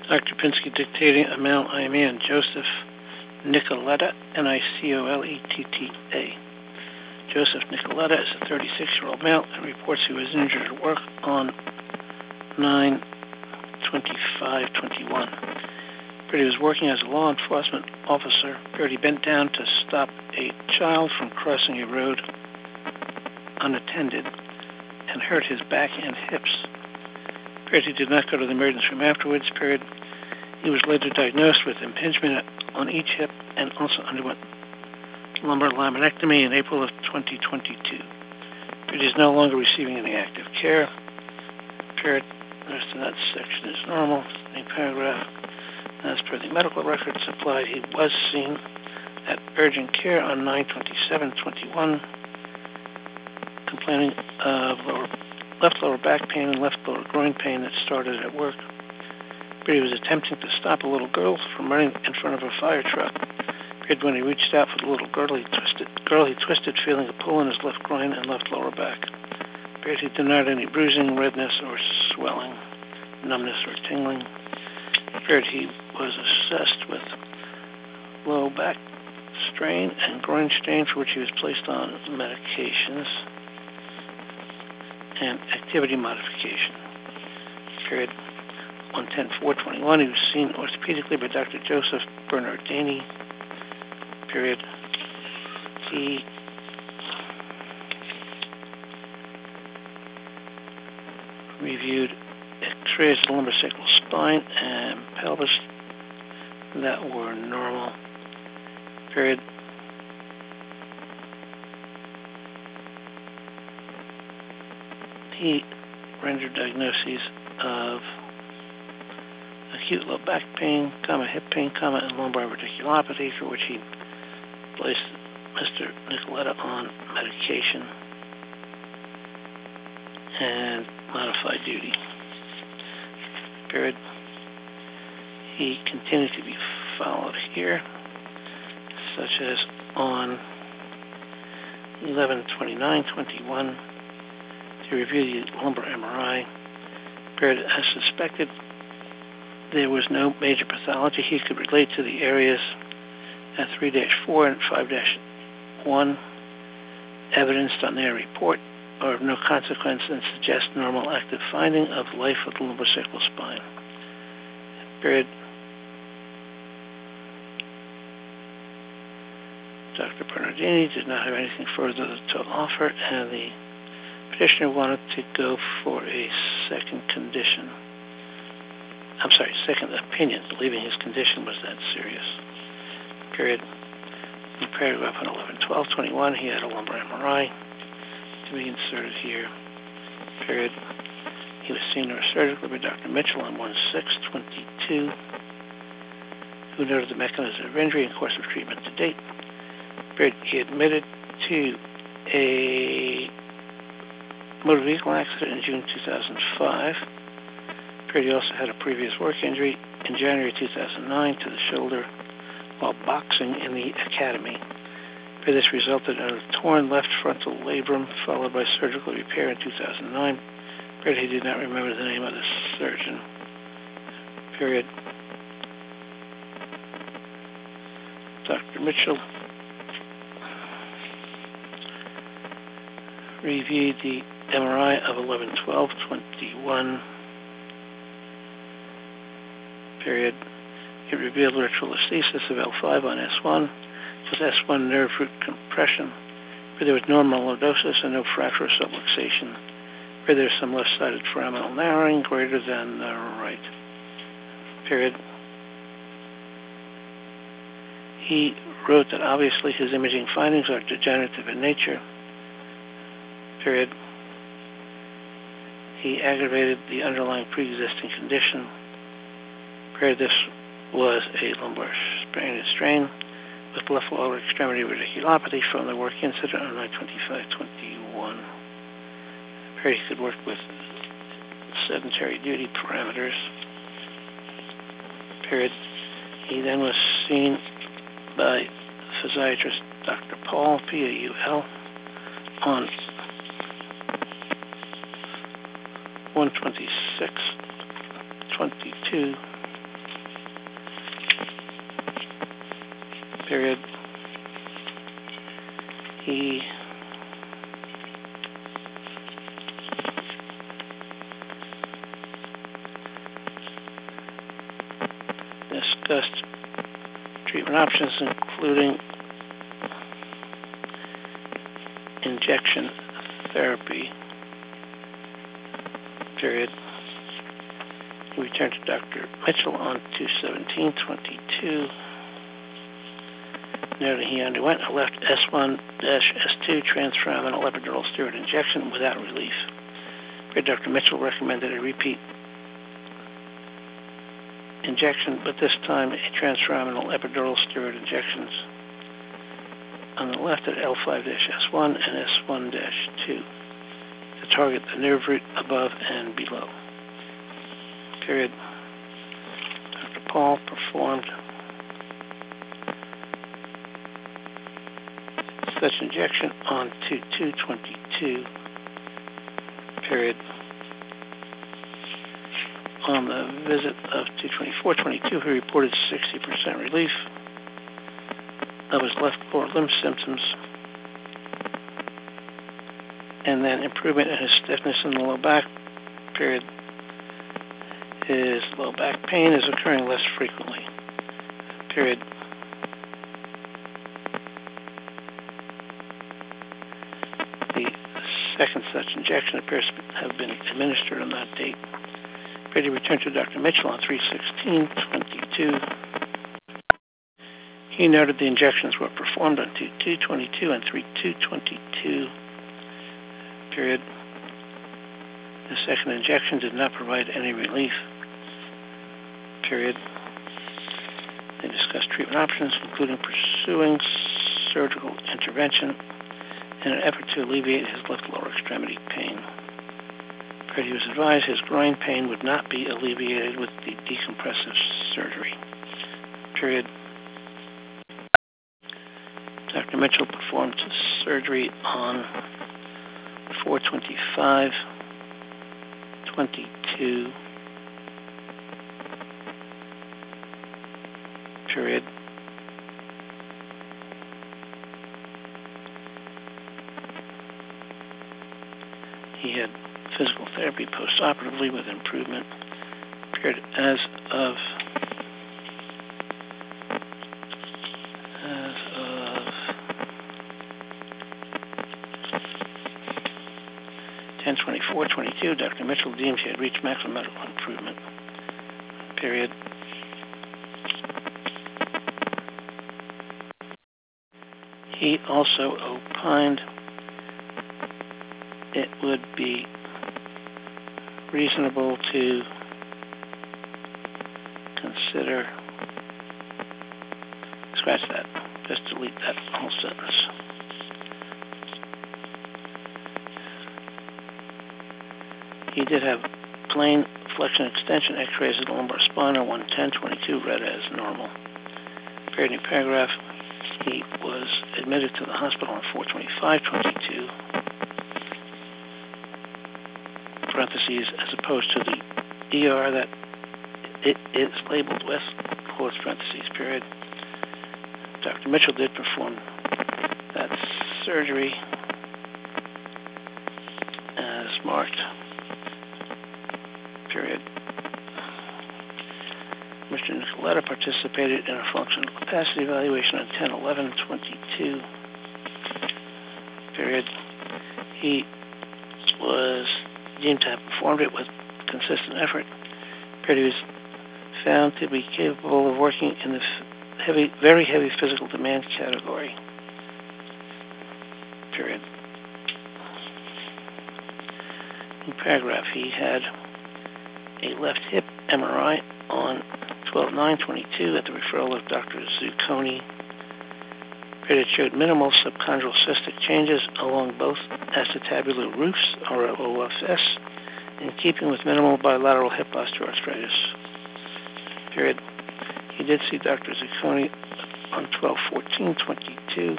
Dr. Pinsky dictating a male IME, Joseph Nicoletta, Nicoletta. Joseph Nicoletta is a 36-year-old male and reports he was injured at work on 9/25/21. He was working as a law enforcement officer. He bent down to stop a child from crossing a road unattended and hurt his back and hips. He did not go to the emergency room afterwards. He was later diagnosed with impingement on each hip and also underwent lumbar laminectomy in April of 2022. He is no longer receiving any active care. The rest of that section is normal. New paragraph. As per the medical record supplied, he was seen at urgent care on 9/27/21, complaining of left lower back pain and left lower groin pain that started at work. He was attempting to stop a little girl from running in front of a fire truck. When he reached out for the little girl, he twisted, feeling a pull in his left groin and left lower back. He denied any bruising, redness, or swelling, numbness, or tingling. He was assessed with low back strain and groin strain, for which he was placed on medications and activity modification. 1/10/4/21, he was seen orthopedically by Dr. Joseph Bernardini. He reviewed X-rays of the lumbosacral spine and pelvis that were normal. He rendered diagnoses of acute low back pain, hip pain, and lumbar radiculopathy, for which he placed Mr. Nicoletta on medication and modified duty. He continued to be followed here, such as on 11/29/21 to review the lumbar MRI. As suspected, there was no major pathology. He could relate to the areas at 3-4 and 5-1 evidenced on their report are of no consequence and suggest normal active finding of life with the lumbosacral spine. Dr. Bernardini did not have anything further to offer, and the petitioner wanted to go for a second opinion, believing his condition was that serious. In paragraph on 11/12/21, he had a lumbar MRI to be inserted here. He was seen neurosurgically by Dr. Mitchell on 1/6/22, who noted the mechanism of injury and course of treatment to date. He admitted to a motor vehicle accident in June 2005. He also had a previous work injury in January 2009 to the shoulder while boxing in the academy. This resulted in a torn left frontal labrum followed by surgical repair in 2009. He did not remember the name of the surgeon. Dr. Mitchell reviewed the MRI of 11/12/21. It revealed retrolisthesis of L5 on S1 with S1 nerve root compression. There was normal lordosis and no fracture or subluxation. There was some left-sided foraminal narrowing greater than the right. He wrote that obviously his imaging findings are degenerative in nature. He aggravated the underlying pre-existing condition. This was a lumbar strain with left lower extremity radiculopathy from the work incident on 9/25/21. He could work with sedentary duty parameters. He then was seen by physiatrist Dr. Paul, Paul, on 1/26/22 period. He discussed treatment options, including injection therapy, period. He returned to Dr. Mitchell on 2/17/22, noting he underwent a left S1-S2 transforaminal epidural steroid injection without relief. Dr. Mitchell recommended a repeat injection, but this time a transforaminal epidural steroid injections on the left at L5-S1 and S1-2 to target the nerve root above and below. Period. Dr. Paul performed such injection on 2/2/22, period. On the visit of 2/24/22, he reported 60% relief of his left lower limb symptoms, and then improvement in his stiffness in the low back, period. His low back pain is occurring less frequently, period. The second such injection appears to have been administered on that date. He returned to Dr. Mitchell on 3/16/22. He noted the injections were performed on 2/2/22 and 3/2/22, period. The second injection did not provide any relief, period. They discussed treatment options, including pursuing surgical intervention in an effort to alleviate his left lower extremity pain. He was advised his groin pain would not be alleviated with the decompressive surgery, period. Dr. Mitchell performed surgery on 4/25/22, period. He had physical therapy postoperatively with improvement, period, as of 10/24/22, Dr. Mitchell deemed he had reached maximum medical improvement, period. He also opined it would be reasonable to consider, scratch that, just delete that whole sentence. He did have plain flexion extension x-rays of the lumbar spine on 1/10/22 read as normal. Period. New paragraph. He was admitted to the hospital on 4/25/22, parentheses, as opposed to the ER that it is labeled with, close parentheses, period. Dr. Mitchell did perform that surgery as marked, period. Mr. Nicoletta participated in a functional capacity evaluation on 10/11/22, period. He was deemed to have performed it with consistent effort. He was found to be capable of working in the very heavy physical demand category, period. In paragraph, he had a left hip MRI on 12/9/22 at the referral of Dr. Zucconi. It showed minimal subchondral cystic changes along both acetabular roofs, or OFS, in keeping with minimal bilateral hip osteoarthritis, period. He did see Dr. Zucconi on 12/14/22,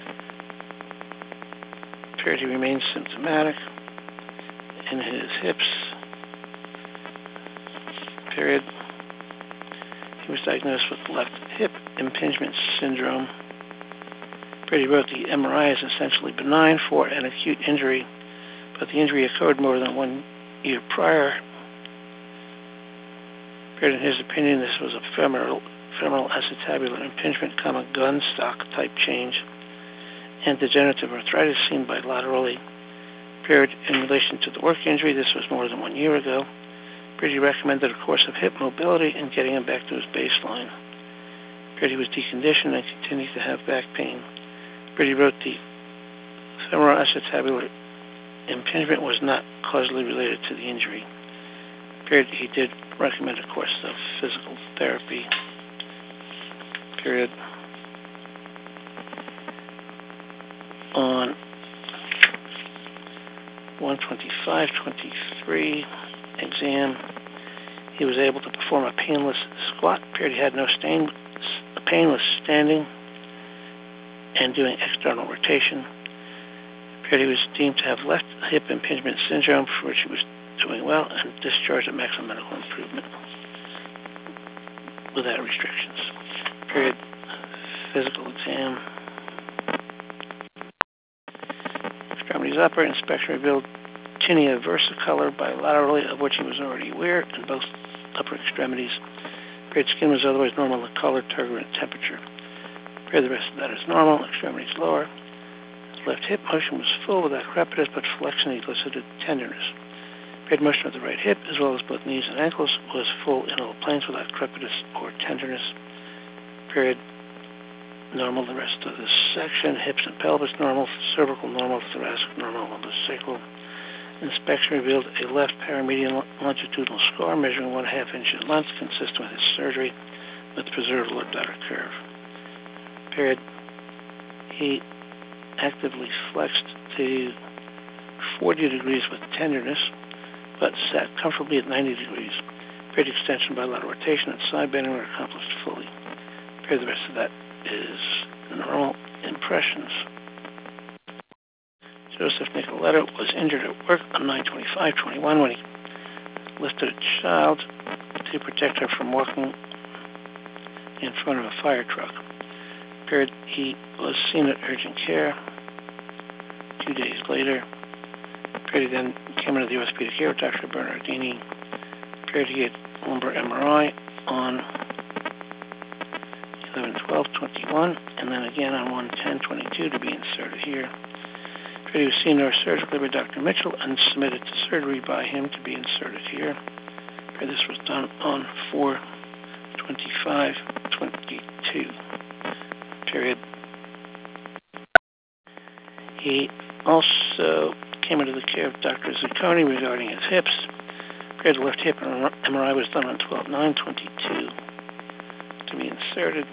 period. He remains symptomatic in his hips, period. He was diagnosed with left hip impingement syndrome. Brady wrote the MRI is essentially benign for an acute injury, but the injury occurred more than 1 year prior. In his opinion, this was a femoral acetabular impingement, gun stock type change, and degenerative arthritis seen bilaterally. In relation to the work injury, this was more than 1 year ago. Brady recommended a course of hip mobility and getting him back to his baseline. Brady was deconditioned and continued to have back pain. Brady wrote the femoral acetabular impingement was not causally related to the injury. He did recommend a course of physical therapy. On 1/25/23 exam, he was able to perform a painless squat. He had no painless standing and doing external rotation. He was deemed to have left hip impingement syndrome, for which he was doing well, and discharged at maximum medical improvement without restrictions. Physical exam. Extremities upper inspection revealed tinea versicolor bilaterally, of which he was already aware, in both upper extremities. Skin was otherwise normal in color, turgor, and temperature. The rest of that is normal. Extremities lower. Left hip motion was full without crepitus, but flexion elicited tenderness. Motion of the right hip, as well as both knees and ankles, was full in all planes without crepitus or tenderness. Normal the rest of this section. Hips and pelvis normal, cervical normal, thoracic normal, lumbar-sacral. Inspection revealed a left paramedian longitudinal scar measuring 1/2 inch in length, consistent with his surgery, with preserved lordotic curve. He actively flexed to 40 degrees with tenderness, but sat comfortably at 90 degrees. Extension by lateral rotation and side bending were accomplished fully. The rest of that is normal impressions. Joseph Nicoletto was injured at work on 9/25/21 when he lifted a child to protect her from walking in front of a fire truck. He was seen at urgent care 2 days later. He then came into the orthopedic care with Dr. Bernardini. He had lumbar MRI on 11/12/21, and then again on 1/10/22 to be inserted here. He was seen neurosurgically by Dr. Mitchell and submitted to surgery by him to be inserted here. This was done on 4/25/22. He also came into the care of Dr. Zucconi regarding his hips. The left hip MRI was done on 12/9/22 to be inserted.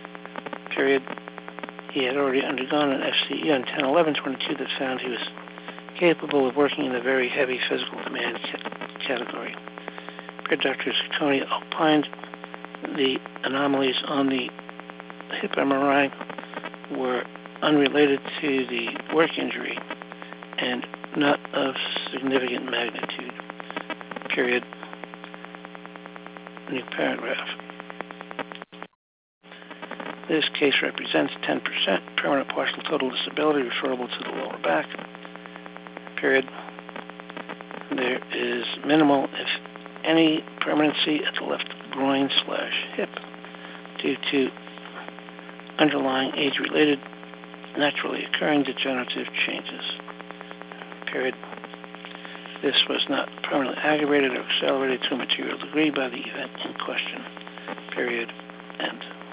He had already undergone an FCE on 10/11/22 that found he was capable of working in the very heavy physical demand category. Dr. Zucconi opined the anomalies on the hip MRI were unrelated to the work injury and not of significant magnitude. New paragraph. This case represents 10% permanent partial total disability referable to the lower back. There is minimal, if any, permanency at the left groin/hip due to underlying age-related, naturally occurring degenerative changes. This was not permanently aggravated or accelerated to a material degree by the event in question. End.